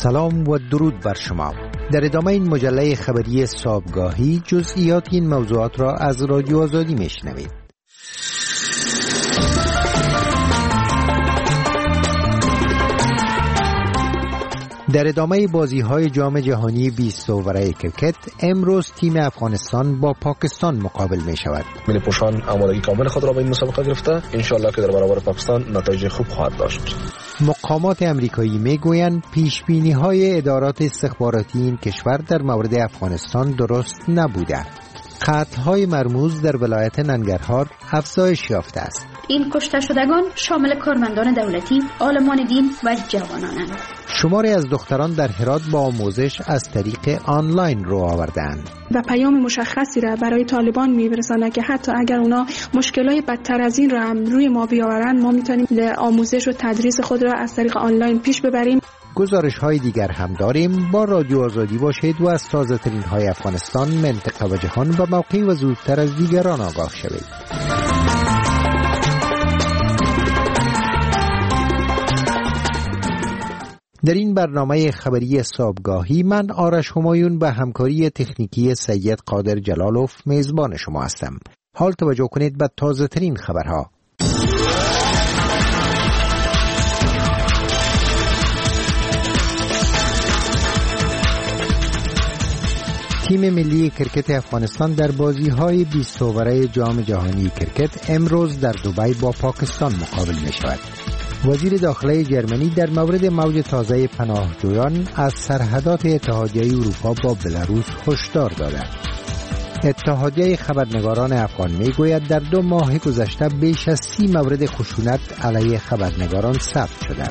سلام و درود بر شما. در ادامه این مجله خبری صبحگاهی جزئیات این موضوعات را از رادیو آزادی میشنوید. در ادامه بازی‌های جام جهانی 20 اوور کرکت امروز تیم افغانستان با پاکستان مقابل می‌شود. ملی پوشان آمادگی کامل خود را به این مسابقه گرفته، ان شاءالله که در برابر پاکستان نتایج خوب خواهد داشت. مقامات امریکایی میگویند پیشبینی‌های ادارات استخباراتی این کشور در مورد افغانستان درست نبوده. قتل‌های مرموز در ولایت ننگرهار افزایش یافته است. این کشته شدگان شامل کارمندان دولتی، عالمان دین و جوانانند. شماری از دختران در هرات با آموزش از طریق آنلاین رو آوردند و پیام مشخصی را برای طالبان می‌رساند که حتی اگر اونا مشکلات بدتر از این را هم روی ما بیاورند، ما می‌تونیم آموزش و تدریس خود را از طریق آنلاین پیش ببریم. گزارش‌های دیگر هم داریم. با رادیو آزادی باشید و از تازه‌ترین‌های افغانستان، منطقه و جهان به موقع و زودتر از دیگران آگاه شوید. در این برنامه خبری صبحگاهی من آرش همایون به همکاری تکنیکی سید قادر جلالوف میزبان شما هستم. حال توجه کنید به تازه ترین خبرها. تیم ملی کرکت افغانستان در بازی‌های 20 اوره جام جهانی کرکت امروز در دبی با پاکستان مقابل می‌شود. وزیر داخلی جرمنی در مورد موج تازه پناهجویان از سرحدات اتحادیه اروپا با بلاروس هشدار داده. اتحادیه خبرنگاران افغان میگوید در 2 ماه گذشته بیش از 30 مورد خشونت علیه خبرنگاران ثبت شده.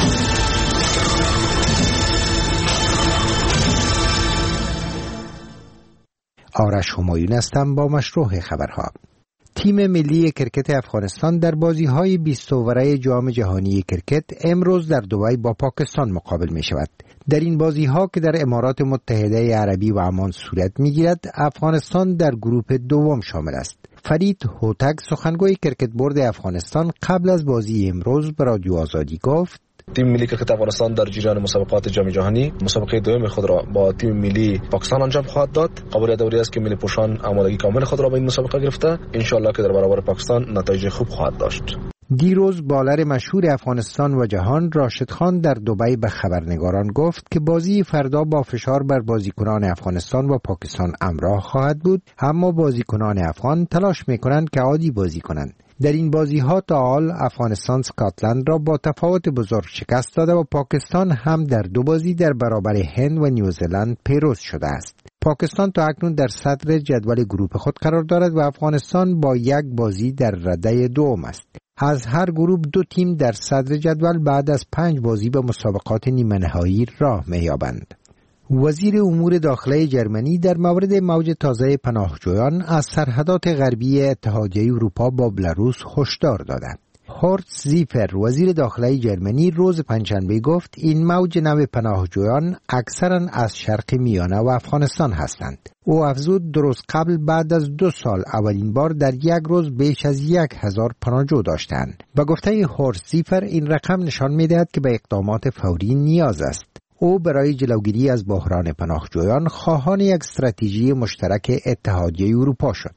آرش همایون هستم با مشروع خبرها. تیم ملی کرکت افغانستان در بازی‌های 20 اوره جام جهانی کرکت امروز در دبی با پاکستان مقابل می شود. در این بازی‌ها که در امارات متحده عربی و عمان صورت می‌گیرد، افغانستان در گروه دوم شامل است. فرید هوتک سخنگوی کرکت بورد افغانستان قبل از بازی امروز به رادیو آزادی گفت: تیم ملی کرکت افغانستان در جریان مسابقات جام جهانی مسابقه دوم خود را با تیم ملی پاکستان انجام خواهد داد. قابل داوری است که ملی پوشان آمادگی کامل خود را به این مسابقه گرفته، ان شاءالله که در برابر پاکستان نتایج خوب خواهد داشت. دیروز بالر مشهور افغانستان و جهان راشد خان در دبی به خبرنگاران گفت که بازی فردا با فشار بر بازیکنان افغانستان و پاکستان همراه خواهد بود، اما بازیکنان افغان تلاش می‌کنند که عادی بازی کنند. در این بازی‌ها تا حال افغانستان اسکاتلند را با تفاوت بزرگ شکست داده و پاکستان هم در 2 بازی در برابر هند و نیوزلند پیروز شده است. پاکستان تا اکنون در صدر جدول گروه خود قرار دارد و افغانستان با 1 بازی در رده دوم است. از هر گروه 2 تیم در صدر جدول بعد از 5 بازی به مسابقات نیمه نهایی راه می‌یابند. وزیر امور داخلی جرمنی در مورد موج تازه پناهجویان از سرحدات غربی اتحادیه اروپا با بلاروس هشدار داده. هورست زیفر وزیر داخلی جرمنی روز پنجشنبه گفت این موج نو پناهجویان اکثرا از شرق میانه و افغانستان هستند. او افزود درست قبل بعد از 2 سال اولین بار در 1 روز بیش از 1000 پناهجو داشتند. به گفته هورست زیفر این رقم نشان می‌دهد که به اقدامات فوری نیاز است. او برای جلوگیری از بحران پناهجویان خواهان یک استراتژی مشترک اتحادیه اروپا شد.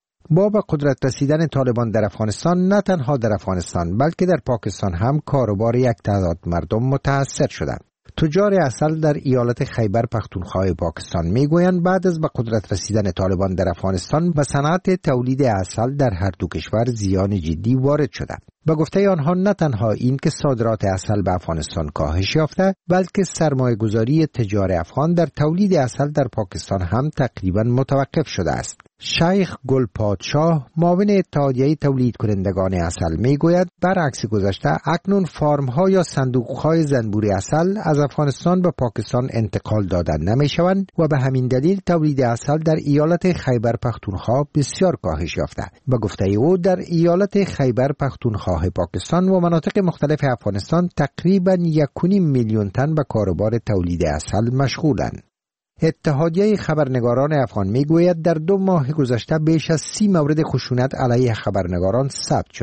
با به قدرت رسیدن طالبان در افغانستان نه تنها در افغانستان بلکه در پاکستان هم کاروبار یک تعداد مردم متاثر شدند. تجار عسل در ایالت خیبر پختونخوا پاکستان میگویند بعد از به قدرت رسیدن طالبان در افغانستان به صنعت تولید عسل در هر 2 کشور زیان جدی وارد شده. به گفته آنها نه تنها این که صادرات عسل به افغانستان کاهش یافته، بلکه سرمایه‌گذاری تجار افغان در تولید عسل در پاکستان هم تقریبا متوقف شده است. شیخ گل پادشاه معاون اتحادیه تولید کنندگان عسل میگوید برعکس گذشته اکنون فارم‌ها یا صندوق‌های زنبور عسل از افغانستان به پاکستان انتقال دادن نمی‌شوند و به همین دلیل تولید عسل در ایالت خیبر پختونخوا بسیار کاهش یافته. به گفته او در ایالت خیبر پختونخوا پاکستان و مناطق مختلف افغانستان تقریباً 1.5 میلیون تن به کاروبار تولید عسل مشغولند. اتحادیه خبرنگاران افغان میگوید در 2 ماه گذشته بیش از 30 مورد خشونت علیه خبرنگاران ثبت شده.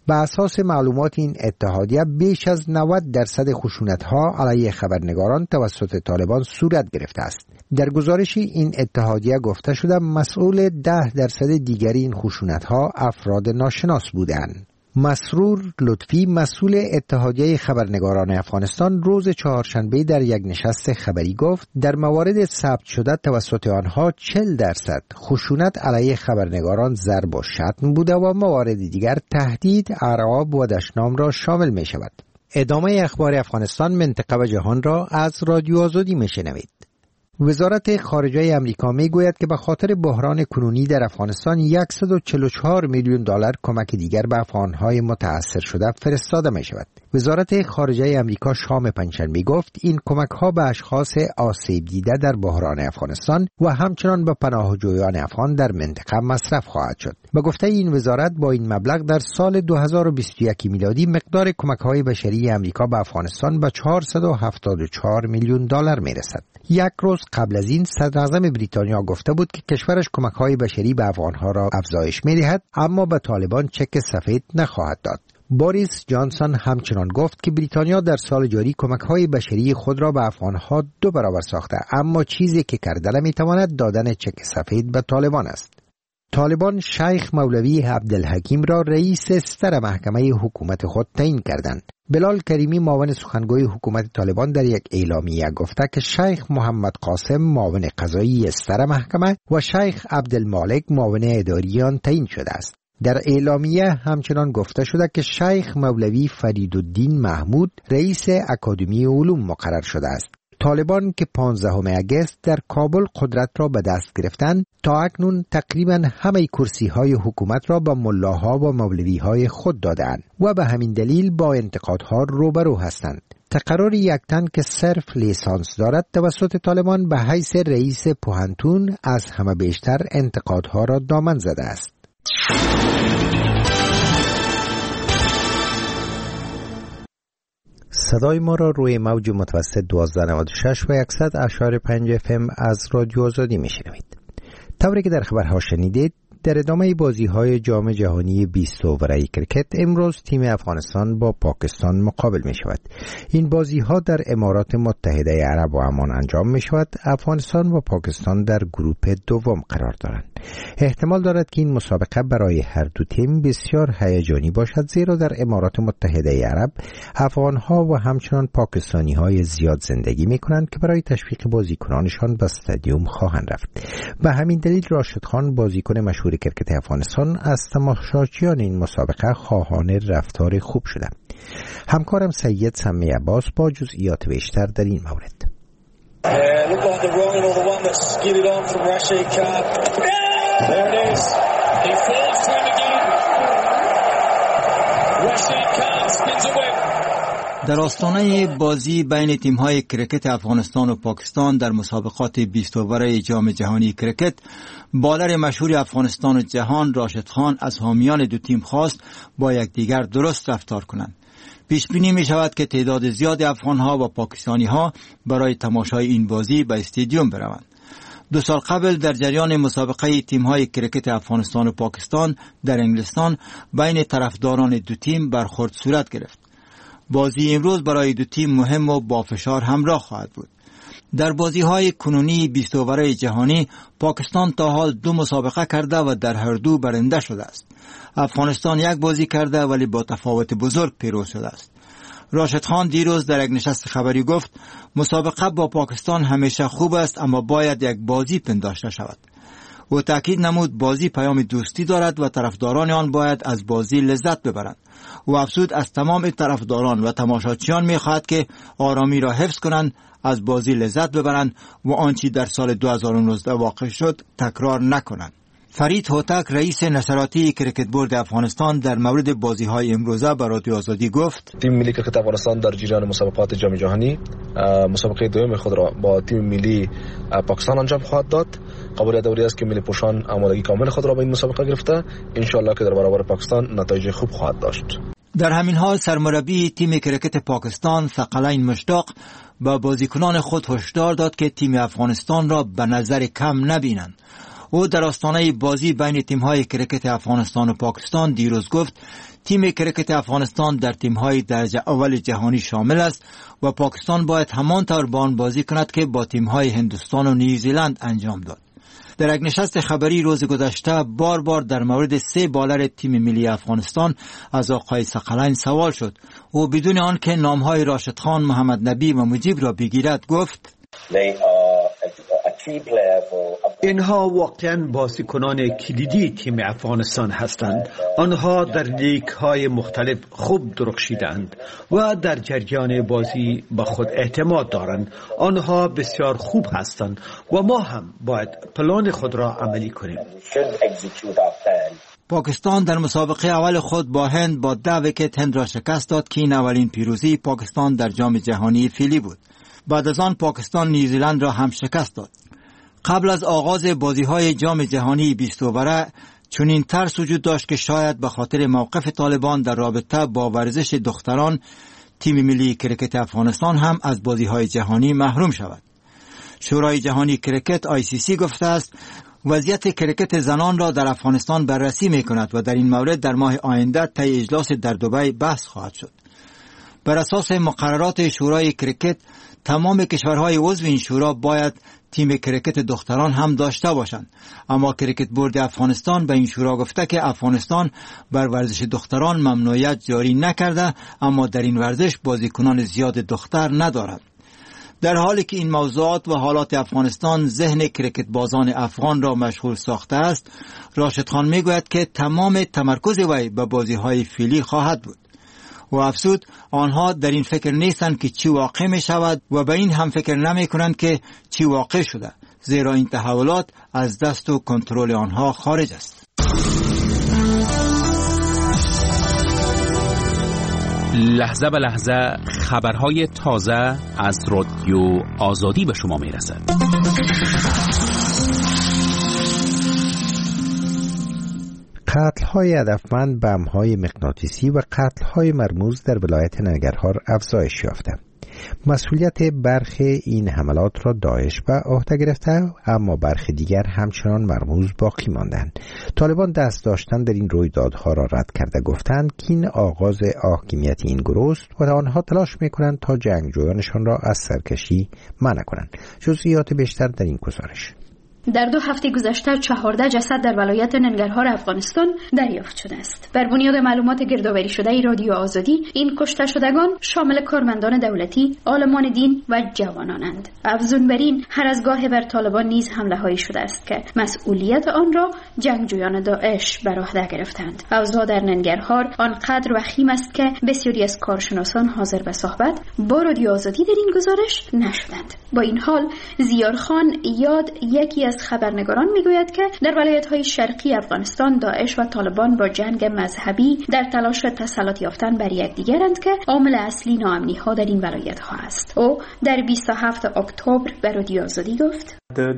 بر اساس معلومات این اتحادیه بیش از 90% خشونت‌ها علیه خبرنگاران توسط طالبان صورت گرفته است. در گزارش این اتحادیه گفته شده مسئول 10% دیگر این خشونت‌ها افراد ناشناس بودند. مسرور لطفی مسئول اتحادیه خبرنگاران افغانستان روز چهارشنبه در یک نشست خبری گفت در موارد ثبت شده توسط آنها 40% خشونت علیه خبرنگاران ضرب و شتم بوده و موارد دیگر تهدید، ارعاب و دشنام را شامل می شود. ادامه اخبار افغانستان، منطقه و جهان را از رادیو آزادی می شنوید. وزارت خارجه امریکا میگوید که به خاطر بحران کنونی در افغانستان 144 میلیون دلار کمک دیگر به افغانهای متاثر شده فرستاده می شود. وزارت خارجه امریکا شام پنجشنبه گفت این کمک ها به اشخاص آسیب دیده در بحران افغانستان و همچنان به پناهجویان افغان در منطقه مصرف خواهد شد. به گفته این وزارت با این مبلغ در سال 2021 میلادی مقدار کمک های بشری امریکا به افغانستان به 474 میلیون دلار می رسد. یک روز قبل از این صدر اعظم بریتانیا گفته بود که کشورش کمک‌های بشری به افغان‌ها را افزایش می‌دهد اما به طالبان چک سفید نخواهد داد. بوریس جانسون همچنان گفت که بریتانیا در سال جاری کمک‌های بشری خود را به افغان‌ها 2 برابر ساخته اما چیزی که کرده نمی‌تواند دادن چک سفید به طالبان است. طالبان شیخ مولوی عبدالحکیم را رئیس ستر محکمه حکومت خود تعیین کردند. بلال کریمی معاون سخنگوی حکومت طالبان در یک اعلامیه گفته که شیخ محمد قاسم معاون قضایی ستر محکمه و شیخ عبدالمالک معاون اداری آن تعیین شده است. در اعلامیه همچنان گفته شده که شیخ مولوی فریدالدین محمود رئیس اکادمی علوم مقرر شده است. طالبان که 15 اگست در کابل قدرت را به دست گرفتند تا اکنون تقریبا همه کرسی‌های حکومت را به ملاها و مولوی‌های خود دادند و به همین دلیل با انتقادها روبرو هستند. تقرر یک تن که صرف لیسانس دارد توسط طالبان به حیث رئیس پوهنتون از همه بیشتر انتقادها را دامن زده است. صدای ما را روی موج متوسط 1296 و 100.5 FM از رادیو آزادی میشنوید. طوری که در خبرها شنیدید، در ادامه بازی‌های جام جهانی 20 اووره کرکت امروز تیم افغانستان با پاکستان مقابل می شود. این بازی‌ها در امارات متحده عرب و عمان انجام می شود. افغانستان و پاکستان در گروپ دوم قرار دارند. احتمال دارد که این مسابقه برای هر دو تیم بسیار هیجانی باشد، زیرا در امارات متحده عرب افغان‌ها و همچنان پاکستانی‌های زیاد زندگی می‌کنند که برای تشویق بازیکنانشان به استادیوم خواهند رفت. به همین دلیل راشد خان بازیکن مشهور کرکت افغانستان از تماشاچیان این مسابقه خواهان رفتار خوب شده. همکارم سید سمی عباس با جزئیات بیشتر در این مورد. در آستانه بازی بین تیم‌های کرکت افغانستان و پاکستان در مسابقات 20 اوره جام جهانی کرکت، بالر مشهور افغانستان و جهان راشد خان از حامیان دو تیم خواست با یکدیگر درست رفتار کنند. پیش بینی می شود که تعداد زیاد افغان‌ها و پاکستانی‌ها برای تماشای این بازی به استادیوم بروند. 2 سال قبل در جریان مسابقه تیم‌های کرکت افغانستان و پاکستان در انگلستان بین طرفداران دو تیم برخورد صورت گرفت. بازی امروز برای دو تیم مهم و با فشار همراه خواهد بود. در بازی‌های کنونی 20 اوره جهانی پاکستان تا حال 2 مسابقه کرده و در هر دو برنده شده است. افغانستان 1 بازی کرده ولی با تفاوت بزرگ پیروز شده است. راشد خان دیروز در یک نشست خبری گفت مسابقه با پاکستان همیشه خوب است اما باید یک بازی پنداشته شود. او تاکید نمود بازی پیام دوستی دارد و طرفداران آن باید از بازی لذت ببرند. او افزود از تمام طرفداران و تماشاچیان می‌خواهد که آرامی را حفظ کنند، از بازی لذت ببرند و آنچه در سال 2019 واقع شد تکرار نکنند. فرید هوتک رئیس نشراتی کرکت بورد افغانستان در مورد بازی‌های امروزه به رادیو آزادی گفت تیم ملی کرکت افغانستان در جریان مسابقات جام جهانی مسابقه دوم خود را با تیم ملی پاکستان انجام خواهد داد. قبول دوری است که ملی پوشان آمادگی کامل خود را به این مسابقه گرفته، ان شاء الله که در برابر پاکستان نتایج خوب خواهد داشت. در همین حال سرمربی تیم کرکت پاکستان ثقلین مشتاق با بازیکنان خود هشدار داد که تیم افغانستان را به نظر کم نبینند. او در آستانه بازی بین تیم‌های کرکت افغانستان و پاکستان دیروز گفت تیم کرکت افغانستان در تیم‌های درجه اول جهانی شامل است و پاکستان باید همان طور با آن بازی کند که با تیم‌های هندوستان و نیوزیلند انجام داد. در یک نشست خبری روز گذشته بار در مورد 3 بالر تیم ملی افغانستان از آقای ثقلین سوال شد. او بدون آنکه نام‌های راشد خان، محمد نبی و مجیب را بگیرد گفت: اینها واقعاً بازیکنان کلیدی تیم افغانستان هستند. آنها در لیگ‌های مختلف خوب درخشیدند و در جریان بازی به خود اعتماد دارند. آنها بسیار خوب هستند و ما هم باید پلان خود را عملی کنیم. پاکستان در مسابقه اول خود با هند با 10 ویکت هند را شکست داد که این اولین پیروزی پاکستان در جام جهانی فیلی بود. بعد از آن پاکستان نیوزیلند را هم شکست داد. قبل از آغاز بازی‌های جام جهانی 20 اوره چنین ترس وجود داشت که شاید به خاطر موقف طالبان در رابطه با ورزش دختران تیم ملی کرکت افغانستان هم از بازی‌های جهانی محروم شود. شورای جهانی کرکت ICC گفته است وضعیت کرکت زنان را در افغانستان بررسی می‌کند و در این مورد در ماه آینده طی اجلاس در دبی بحث خواهد شد. بر اساس مقررات شورای کرکت تمام کشورهای عضو این شورا باید تیم کرکت دختران هم داشته باشند، اما کرکت بورد افغانستان به این شورا گفته که افغانستان بر ورزش دختران ممنوعیت جاری نکرده، اما در این ورزش بازیکنان زیاد دختر ندارد. در حالی که این موضوعات و حالات افغانستان ذهن کرکت بازان افغان را مشغول ساخته است، راشد خان میگوید که تمام تمرکز وی به بازی‌های فیلی خواهد بود. و افزود آنها در این فکر نیستند که چی واقع می شود و به این هم فکر نمی کنند که چی واقع شده، زیرا این تحولات از دست و کنترل آنها خارج است. لحظه به لحظه خبرهای تازه از رادیو آزادی به شما می رسد. قتل‌های هدفمند، بمب‌های مغناطیسی و قتل‌های مرموز در ولایت ننگرهار افزایش یافته. مسئولیت برخی این حملات را داعش به عهده گرفته، اما برخی دیگر همچنان مرموز باقی ماندند. طالبان دست داشتن در این رویدادها را رد کرده، گفتند که این آغاز حاکمیت این گروه است و آنها تلاش می‌کنند تا جنگجویانشان را از سرکشی منع کنند. جزئیات بیشتر در این گزارش. در 2 هفته گذشته 14 جسد در ولایت ننگرهار افغانستان دریافت شده است. بر بنیاد معلومات گردآوری شده رادیو آزادی، این کشته شدگان شامل کارمندان دولتی، عالمان دین و جوانانند. افزون بر این، هر از گاهی بر طالبان نیز حمله‌هایی شده است که مسئولیت آن را جنگجویان داعش بر عهده گرفتند. اوضاع در ننگرهار آنقدر وخیم است که بسیاری از کارشناسان حاضر به صحبت با رادیو آزادی در این گزارش نشدند. با این حال زیارخان یاد، یکی از خبرنگاران، میگوید که در ولایت‌های شرقی افغانستان داعش و طالبان با جنگ مذهبی در تلاش تسلط یافتن بر یکدیگرند که عامل اصلی ناامنی‌ها در این ولایت‌ها است. او در 27 اکتبر به رادیو آزادی گفت: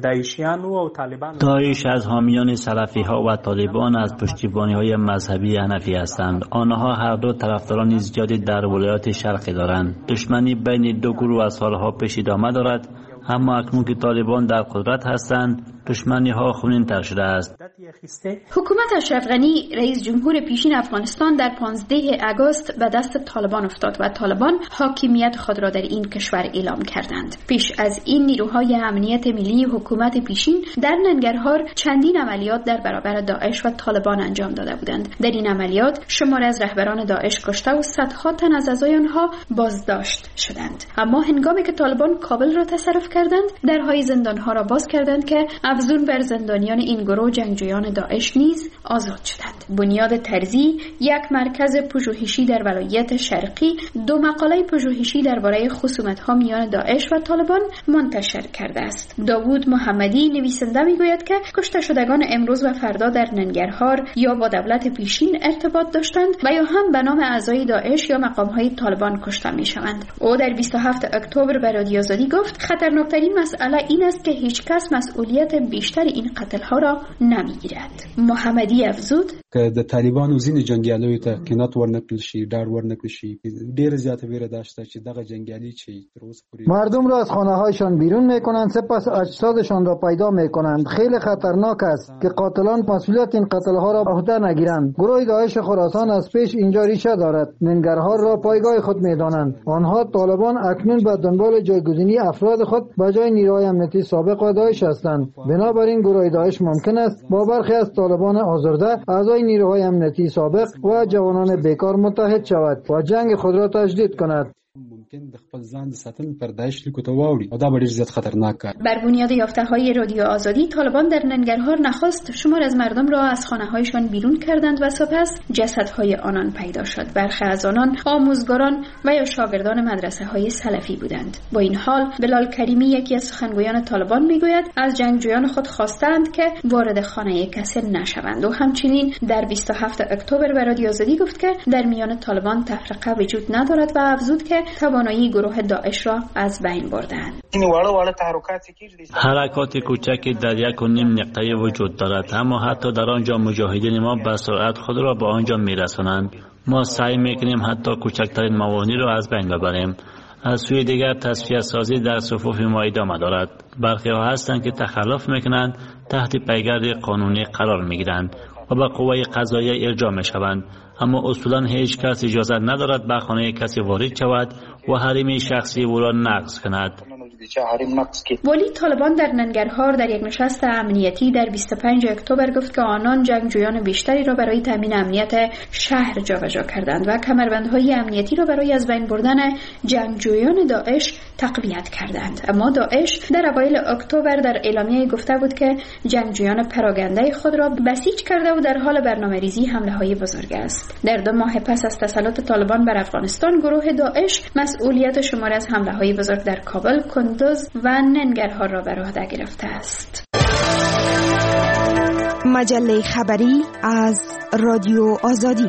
داعش از حامیان سلفی‌ها و طالبان از پشتیبانی‌های مذهبی حنفی هستند. آنها هر دو طرفداران زیادی در ولایات شرقی دارند. دشمنی بین دو گروه از سالها پیش ادامه دارد، اما اکنون که طالبان در قدرت هستند دشمنی ها خونین‌تر شده است. حکومت اشرف غنی، رئیس جمهور پیشین افغانستان، در 15 آگوست به دست طالبان افتاد و طالبان حاکمیت خود را در این کشور اعلام کردند. پیش از این نیروهای امنیت ملی حکومت پیشین در ننگرهار چندین عملیات در برابر داعش و طالبان انجام داده بودند. در این عملیات شمار از رهبران داعش کشته و صدها تن از اعضای آنها بازداشت شدند. اما هنگامی که طالبان کابل را تصرف کردند، درهای زندانها را باز کردند که افزون بر زندانیان این گروه جنگجویان داعش نیز آزاد شدند. بنیاد ترزی، یک مرکز پژوهشی در ولایت شرقی، 2 مقاله پژوهشی درباره خصومت‌ها میان داعش و طالبان منتشر کرده است. داوود محمدی نویسنده میگوید که کشته شدگان امروز و فردا در ننگرهار یا با دولت پیشین ارتباط داشتند و یا هم به نام اعضای داعش یا مقام‌های طالبان کشته میشوند. او در 27 اکتبر به رادیو آزادی گفت: خطرناکترین مسئله این است که هیچ کس مسئولیت بیشتر این قتل‌ها را نمی‌پذیرد. میگیرد. محمدی افزود که د طالبانو ځینې جنگیالیو ته قناعت ورنکړل شي، ډار ورنکړل شي، ډېر زیاته ویره داشته چې دغه جنگیالي چې تر اوسه پورې مردم را از خانه‌هایشان بیرون میکنند، سپس اجسادشان را پیدا میکنند. خیلی خطرناک است که قاتلان مسئولیت این قتل‌ها را به عهده نگیرند. گروه داعش خراسان از پیش اینجا ریشه دارد. ننگرهار را پایگاه خود میدانند. آنها طالبان اکنون به دنبال جایگزینی افراد خود به جای نیروهای امنیتی سابق و داعش هستند. بنابراین گروه داعش ممکن است با برخی از طالبان آزرده، اعضای نیروهای امنیتی سابق و جوانان بیکار متحد شود و جنگ خود را تجدید کند. ممکن د خپل ځان د ساتنې پر داعش لیکو ته واوړي او دا به ډېر زیات خطرناک کار. بر بنیاد یافته‌های رادیو آزادی، طالبان در ننگرهار نخست شمار از مردم را از خانه‌هایشان بیرون کردند و سپس جسدهای آنان پیدا شد. برخی از آنان آموزگاران و یا شاگردان مدرسه‌های سلفی بودند. با این حال بلال کریمی، یکی از سخنگویان طالبان، میگوید از جنگجویان خود خواستند که وارد خانه کسی نشوند و همچنین در 27 اکتبر به رادیو آزادی گفت که در میان طالبان تفرقه وجود ندارد و افزود که توانایی گروه داعش را از بین بردند. حرکات کوچکی در 1.5 نقطه وجود دارد، اما حتی در آنجا مجاهدین ما به سرعت خود را به آنجا میرسانند. ما سعی میکنیم حتی کوچکترین موانع را از بین ببریم. از سوی دیگر تصفیه سازی در صفوف ما ادامه دارد. برخی ها هستند که تخلف میکنند، تحت پیگرد قانونی قرار میگیرند و به قوه قضاییه ارجاع میشوند، اما اصولا هیچ کس اجازه ندارد به خانه کسی وارد شود و حریم شخصی او را نقض کند. ولی طالبان در ننگرهار در یک نشست امنیتی در 25 اکتبر گفت که آنان جنگجویان بیشتری را برای تامین امنیت شهر جابجا کردند و کمربندهای امنیتی را برای از بین بردن جنگجویان داعش تقویت کردند. اما داعش در اوایل اکتبر در اعلامیه گفته بود که جنگجویان پراگنده خود را بسیج کرده و در حال برنامه‌ریزی حمله‌های بزرگ است. در 2 ماه پس از تسلط طالبان بر افغانستان، گروه داعش مسئولیت شماری از حمله‌های بزرگ در کابل، کندوز و ننگرهار را بر عهده گرفته است. مجله خبری از رادیو آزادی.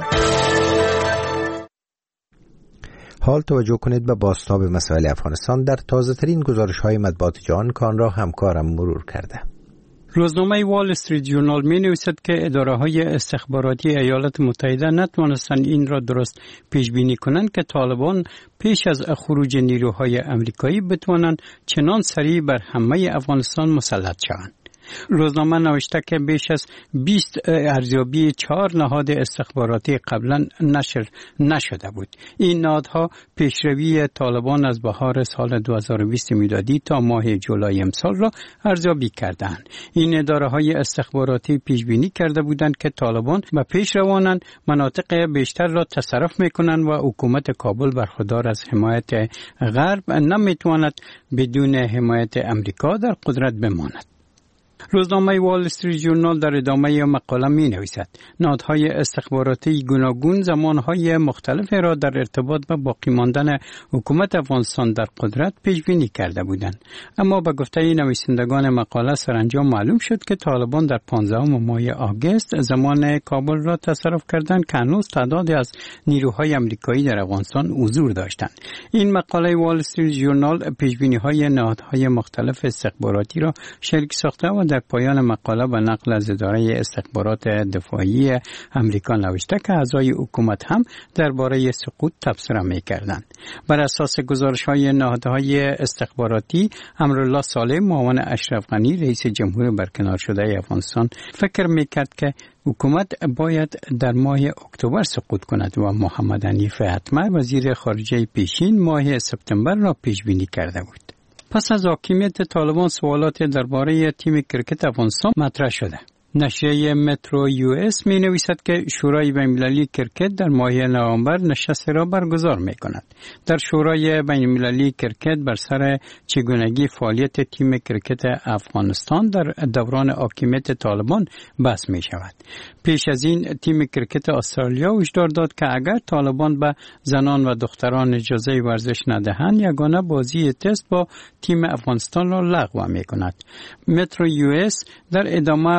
حال توجه کنید به بازتاب مسائل افغانستان در تازه ترین گزارش های مطبوعات جهان که آن را همکارم مرور کرده. روزنامه وال استریت جورنال می نویسد که اداره های استخباراتی ایالات متحده نتوانستند این را درست پیش بینی کنند که طالبان پیش از خروج نیروهای امریکایی بتوانند چنان سریع بر همه افغانستان مسلط شوند. روزنامه نوشته که بیش از 20 ارزیابی 4 نهاد استخباراتی قبلا نشر نشده بود. این نهادها پیشروی طالبان از بهار سال 2020 میلادی تا ماه جولای امسال را ارزیابی کردند. این اداره‌های استخباراتی پیش بینی کرده بودند که طالبان به پیش روانند، مناطق بیشتر را تصرف میکنند و حکومت کابل برخوردار از حمایت غرب نمیتواند بدون حمایت امریکا در قدرت بماند. روزنامه وال استریت جورنال در ادامه مقاله می نویسد نهادهای استخباراتی گوناگون زمانهای مختلف را در ارتباط با باقی ماندن حکومت افغانستان در قدرت پیش بینی کرده بودند، اما به گفته نویسندگان مقاله سرانجام معلوم شد که طالبان در 15 ماه آگوست زمان کابل را تصرف کردند که هنوز تعدادی از نیروهای امریکایی در افغانستان حضور داشتند. این مقاله وال استریت جورنال پیش بینی های نهادهای مختلف استخباراتی را شریک ساخته و در پایان مقاله به نقل از اداره استخبارات دفاعی امریکا نوشته که اعضای حکومت هم درباره سقوط تبصره می‌کردند. بر اساس گزارش‌های نهادهای استخباراتی، امرالله صالح معاون اشرف غنی رئیس جمهور برکنار شده افغانستان فکر می‌کرد که حکومت باید در ماه اکتبر سقوط کند و محمد حنیف اتمر وزیر خارجه پیشین ماه سپتامبر را پیش بینی کرده بود. پس از حاکمیت طالبان سوالات درباره تیم کرکت افغانستان مطرح شده. نشریه مترو یو اس می نویسد که شورای بین‌المللی کرکت در ماه نوامبر نشست را برگزار می کند. در شورای بین‌المللی کرکت بر سر چگونگی فعالیت تیم کرکت افغانستان در دوران حاکمیت طالبان بحث می شود. پیش از این تیم کرکت استرالیا هشدار داد که اگر طالبان به زنان و دختران اجازه ورزش ندهند یگانه بازی تست با تیم افغانستان را لغو می کند. مترو یو اس در ادامه به نقل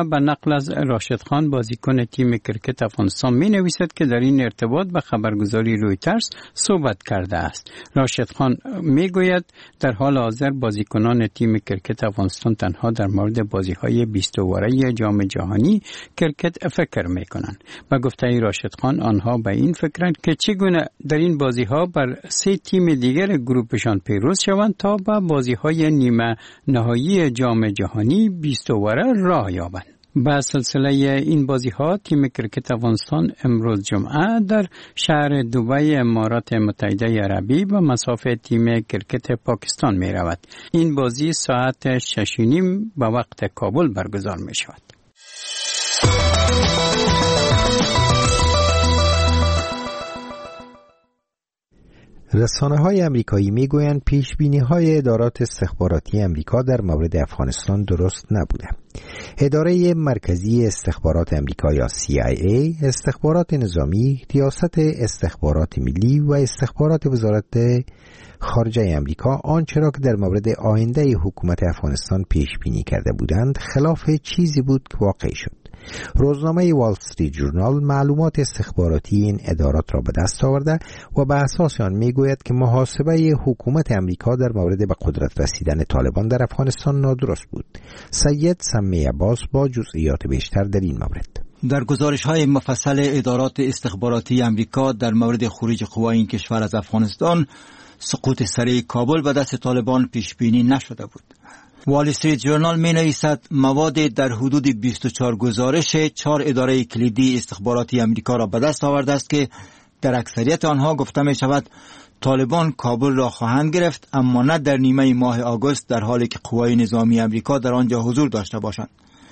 نقل از راشد خان بازیکن تیم کرکت افغانستان می نویسد که در این ارتباط به خبرگزاری رویترز صحبت کرده است. راشد خان می گوید در حال حاضر بازیکنان تیم کرکت افغانستان تنها در مورد بازی‌های 20 اوره جام جهانی کرکت فکر می کنند. با گفته راشد خان آنها به این فکرند که چگونه در این بازی‌ها بر 3 تیم دیگر گروپشان پیروز شوند تا به بازی‌های نیمه نهایی جام جهانی 20 اوره راه یابند. با سلسله این بازی‌ها تیم کرکت افغانستان امروز جمعه در شهر دبی امارات متحده عربی به مسافه تیم کرکت پاکستان می رود. این بازی ساعت 6:30 به وقت کابل برگزار می شود. رسانه‌های آمریکایی می‌گویند پیش‌بینی‌های ادارات استخباراتی آمریکا در مورد افغانستان درست نبوده. اداره مرکزی استخبارات آمریکا یا CIA، استخبارات نظامی، ریاست استخبارات ملی و استخبارات وزارت خارجه آمریکا آنچه را که در مورد آینده حکومت افغانستان پیش‌بینی کرده بودند خلاف چیزی بود که واقع شد. روزنامه وال استریت جورنال معلومات استخباراتی این ادارات را به دست آورده و به اساس آن میگوید که محاسبه حکومت امریکا در مورد به قدرت رسیدن طالبان در افغانستان نادرست بود. سید سمی عباس با جزئیات بیشتر در این مورد. در گزارش‌های مفصل ادارات استخباراتی امریکا در مورد خروج قوای این کشور از افغانستان، سقوط سریع کابل به دست طالبان پیش بینی نشده بود. وال استریت جورنال می نویسد مواد در حدود 24 گزارش 4 اداره کلیدی استخباراتی امریکا را به دست آورده است که در اکثریت آنها گفته می شود طالبان کابل را خواهند گرفت، اما نه در نیمه ماه آگوست، در حالی که قوای نظامی امریکا در آنجا حضور داشته باشند.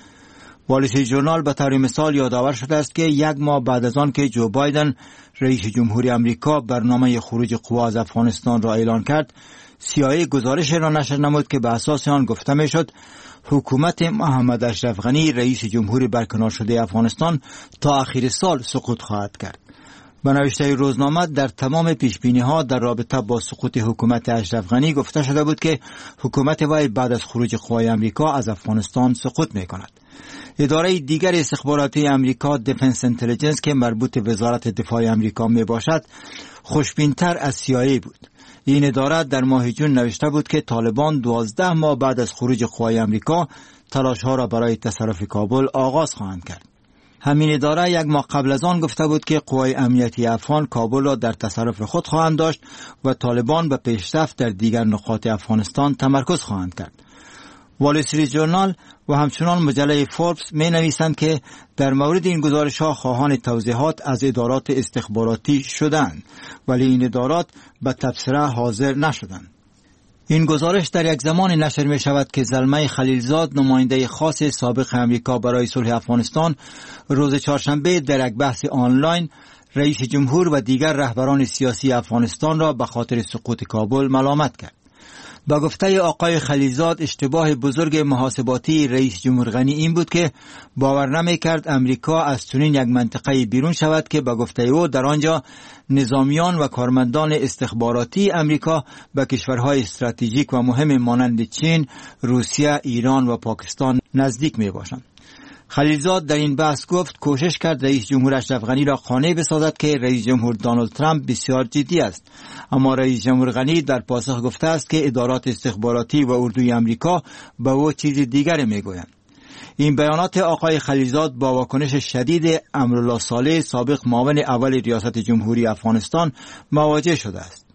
وال استریت جورنال به طور مثال یادآور شده است که 1 ماه بعد از آن که جو بایدن رئیس جمهوری امریکا برنامه خروج قوا از افغانستان را اعلان کرد، CIA گزارش را نشر نمود که به اساس آن گفته میشد حکومت محمد اشرف غنی رئیس جمهوری برکنار شده افغانستان تا آخر سال سقوط خواهد کرد. به نوشته روزنامه در تمام پیشبینی‌ها در رابطه با سقوط حکومت اشرف غنی گفته شده بود که حکومت وی بعد از خروج قوای امریکا از افغانستان سقوط می‌کند. اداره دیگر استخباراتی امریکا دیفنس اینتلیجنس که مربوط به وزارت دفاع امریکا میباشد خوشبین‌تر از CIA بود. این اداره در ماه جون نوشته بود که طالبان 12 ماه بعد از خروج قوای امریکا تلاش‌ها را برای تصرف کابل آغاز خواهند کرد. همین اداره 1 ماه قبل از آن گفته بود که قوای امنیتی افغان کابل را در تصرف خود خواهند داشت و طالبان به پیشرفت در دیگر نقاط افغانستان تمرکز خواهند کرد. وال استریت جورنال و همچنان مجله فوربس می نویسند که در مورد این گزارش ها خواهان توضیحات از ادارات استخباراتی شدند، ولی این ادارات به تبصره حاضر نشدند. این گزارش در یک زمان نشر می شود که زلمه خلیلزاد، نماینده خاص سابق امریکا برای صلح افغانستان، روز چهارشنبه در یک بحث آنلاین رئیس جمهور و دیگر رهبران سیاسی افغانستان را به خاطر سقوط کابل ملامت کرد. با گفته آقای خلیلزاد اشتباه بزرگ محاسباتی رئیس جمهور غنی این بود که باور نمی کرد امریکا از چنین یک منطقه بیرون شود که با گفته او در آنجا نظامیان و کارمندان استخباراتی امریکا به کشورهای استراتژیک و مهم مانند چین، روسیه، ایران و پاکستان نزدیک می باشند. خلیلزاد در این بحث گفت کوشش کرد رئیس جمهور اشرف غنی را قانع بسازد که رئیس جمهور دونالد ترامپ بسیار جدی است، اما رئیس جمهور غنی در پاسخ گفته است که ادارات استخباراتی و اردوی امریکا به او چیز دیگر میگویند. این بیانات آقای خلیلزاد با واکنش شدید امرالله صالح، سابق معاون اول ریاست جمهوری افغانستان، مواجه شده است.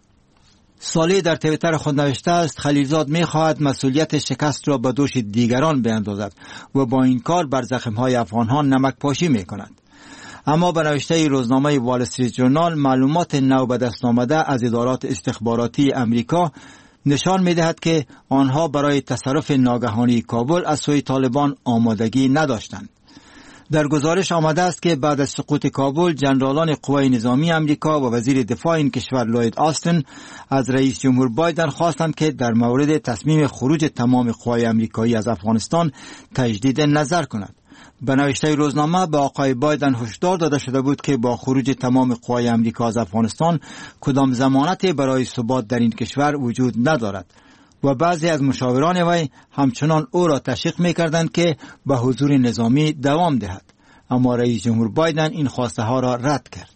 صالح در توییتر خود نوشته است خلیلزاد می‌خواهد مسئولیت شکست را به دوش دیگران بیندازد و با این کار بر زخم‌های افغان‌ها نمک پاشی می‌کند. اما به نوشته روزنامه وال استریت جورنال معلومات نو به دست آمده از ادارات استخباراتی امریکا نشان می‌دهد که آنها برای تصرف ناگهانی کابل از سوی طالبان آمادگی نداشتند. در گزارش آمده است که بعد از سقوط کابل ژنرالان قوای نظامی امریکا و وزیر دفاع این کشور لوید آستن از رئیس جمهور بایدن خواستند که در مورد تصمیم خروج تمام قوای امریکایی از افغانستان تجدید نظر کند. به نوشته روزنامه به آقای بایدن هشدار داده شده بود که با خروج تمام قوای امریکا از افغانستان کدام ضمانتی برای ثبات در این کشور وجود ندارد. و بعضی از مشاوران وی همچنان او را تشویق می‌کردند که به حضور نظامی دوام دهد، اما رئیس جمهور بایدن این خواسته ها را رد کرد.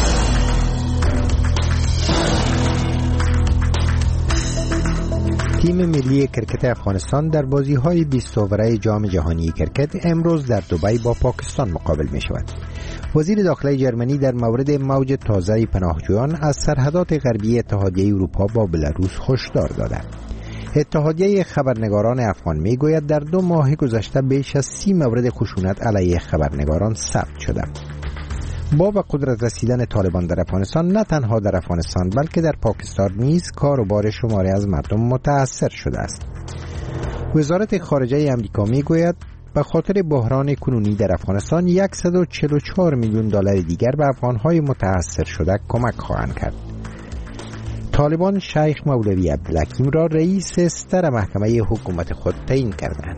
تیم ملی کرکت افغانستان در بازی‌های 20 اوره جام جهانی کرکت امروز در دبی با پاکستان مقابل می‌شود. وزیر داخلی جرمنی در مورد موج تازه پناهجویان از سرحدات غربی اتحادیه اروپا با بلاروس هشدار داده. اتحادیه خبرنگاران افغان میگوید در 2 ماه گذشته بیش از 30 مورد خشونت علیه خبرنگاران ثبت شده. با به قدرت رسیدن طالبان در افغانستان نه تنها در افغانستان بلکه در پاکستان نیز کار و بار شماری از مردم متاثر شده است. وزارت خارجه آمریکا میگوید به خاطر بحران کنونی در افغانستان 144 میلیون دلار دیگر به افغانهای متاثر شده کمک خواهند کرد. طالبان شیخ مولوی عبدالحکیم را رئیس ستر محکمه حکومت خود تعیین کردند.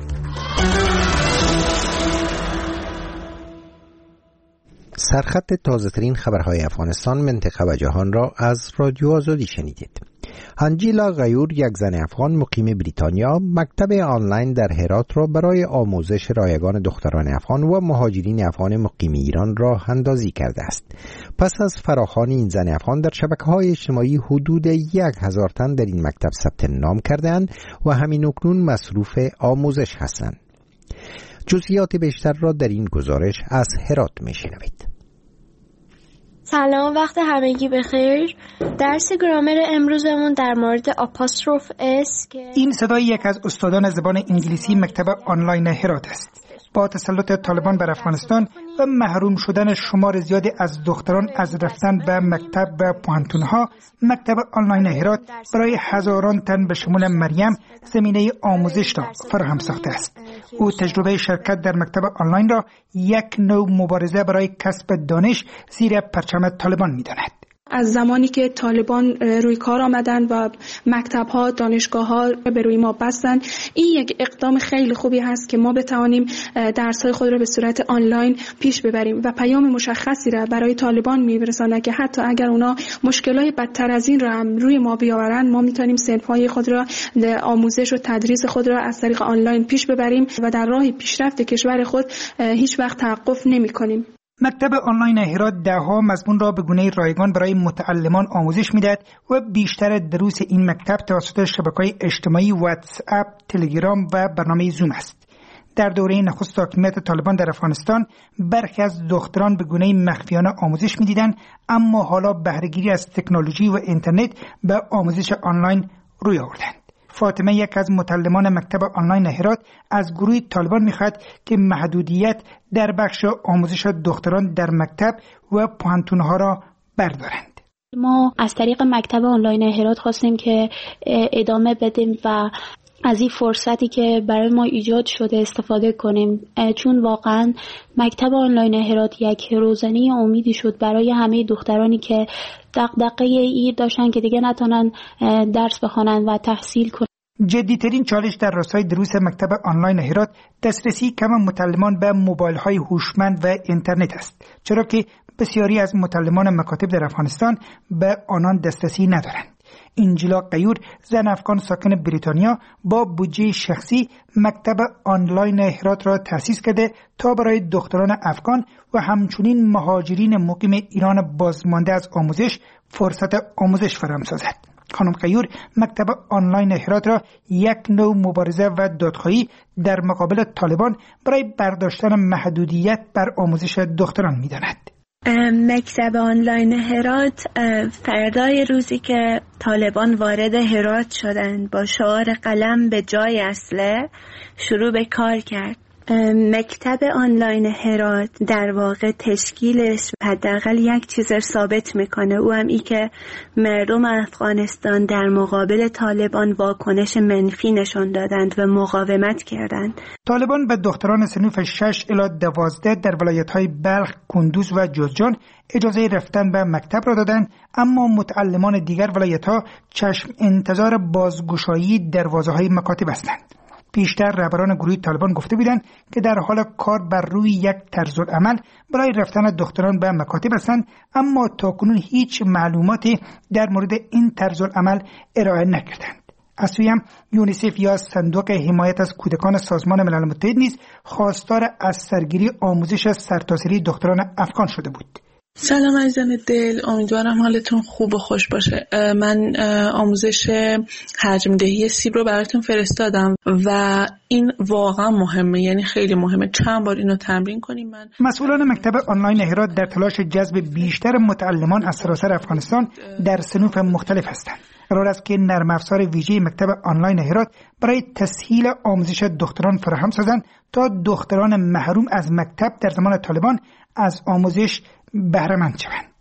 سرخط تازه‌ترین خبرهای افغانستان، منطقه و جهان را از رادیو آزادی شنیدید. انجیلا غیور، یک زن افغان مقیم بریتانیا، مکتب آنلاین در هرات را برای آموزش رایگان دختران افغان و مهاجرین افغان مقیم ایران راه اندازی کرده است. پس از فراخوانی این زن افغان در شبکه‌های اجتماعی حدود 1000 تن در این مکتب ثبت نام کردند و همین اکنون مصروف آموزش هستند. جزئیات بیشتر را در این گزارش از هرات می‌شنوید. سلام، وقت همگی بخیر. درس گرامر امروزمون در مورد آپاستروف اس که این صدای یک از استادان زبان انگلیسی مکتب آنلاین هرات است. با تسلط طالبان بر افغانستان و محروم شدن شمار زیادی از دختران از رفتن به مکتب و پوهنتون‌ها، مکتب آنلاین هرات برای هزاران تن به شمول مریم زمینه آموزش را فراهم ساخته است. او تجربه شرکت در مکتب آنلاین را یک نوع مبارزه برای کسب دانش زیر پرچم طالبان می‌داند. از زمانی که طالبان روی کار آمدن و مکتب‌ها، دانشگاه‌ها به روی ما بستن، این یک اقدام خیلی خوبی هست که ما بتوانیم درس‌های خود را به صورت آنلاین پیش ببریم و پیام مشخصی را برای طالبان می‌رساند که حتی اگر اونا مشکلات بدتر از این را هم روی ما بیاورند، ما می‌تونیم صنف‌های خود را، آموزش و تدریس خود را از طریق آنلاین پیش ببریم و در راه پیشرفت کشور خود هیچ وقت توقف نمی‌کنیم. مکتب آنلاین هرات ده‌ها مضمون را به گونه رایگان برای متعلمان آموزش می‌دهد و بیشتر دروس این مکتب توسط شبکه‌های اجتماعی واتس اپ، تلگرام و برنامه زوم است. در دوره نخست حاکمیت طالبان در افغانستان برخی از دختران به گونه مخفیانه آموزش می‌دیدند، اما حالا بهره‌گیری از تکنولوژی و اینترنت به آموزش آنلاین روی آوردند. فاطمه، یک از متعلمان مکتب آنلاین هرات، از گروه طالبان می‌خواهد که محدودیت در بخش آموزش دختران در مکتب و پوهنتون‌ها را بردارند. ما از طریق مکتب آنلاین هرات خواستیم که ادامه بدیم و از این فرصتی که برای ما ایجاد شده استفاده کنیم، چون واقعا مکتب آنلاین هرات یک روزنه امیدی شد برای همه دخترانی که دغدغه این داشتن که دیگه نتونن درس بخونن و تحصیل کنن. جدی‌ترین چالش در راستای دروس مکتب آنلاین هرات دسترسی کم متعلمان به موبایل‌های هوشمند و اینترنت است، چرا که بسیاری از متعلمان مکاتب در افغانستان به آنان دسترسی ندارند. انجیلا غیور، زن افغان ساکن بریتانیا، با بودجه شخصی مکتب آنلاین هرات را تأسیس کرده تا برای دختران افغان و همچنین مهاجرین مقیم ایران بازمانده از آموزش فرصت آموزش فراهم سازد. خانم غیور مکتب آنلاین هرات را یک نوع مبارزه و دادخواهی در مقابل طالبان برای برداشتن محدودیت بر آموزش دختران می‌داند. مکتب آنلاین هرات فردای روزی که طالبان وارد هرات شدند با شعار قلم به جای اسلحه شروع به کار کرد. مکتب آنلاین هرات در واقع تشکیلش حداقل یک چیز ثابت میکنه، او هم ای که مردم افغانستان در مقابل طالبان واکنش منفی نشان دادند و مقاومت کردند. طالبان به دختران صنف 6 الی 12 در ولایت‌های بلخ، کندوز و جوزجان اجازه رفتن به مکتب را دادند، اما متعلمان دیگر ولایت‌ها چشم انتظار بازگشایی دروازه‌های مکاتب هستند. پیشتر رهبران گروه طالبان گفته بودند که در حال کار بر روی یک طرزالعمل برای رفتن دختران به مکاتب هستند، اما تاکنون هیچ معلوماتی در مورد این طرزالعمل ارائه نکردند. از سوی هم یونیسف یا صندوق حمایت از کودکان سازمان ملل متحد نیز خواستار از سرگیری آموزش سرتاسری دختران افغان شده بود. سلام عزیزان دل، امیدوارم حالتون خوب و خوش باشه. من آموزش حجم دهی سیب رو براتون فرستادم و این واقعا مهمه، یعنی خیلی مهمه. چند بار اینو تمرین کنیم. مسئولان مکتب آنلاین هرات در تلاش جذب بیشتر متعلمان از سراسر افغانستان در صنوف مختلف هستند. قرار است که نرم افزار ویژه مکتب آنلاین هرات برای تسهیل آموزش دختران فراهم سازند تا دختران محروم از مکتب در زمان طالبان از آموزش بهره مند شوند.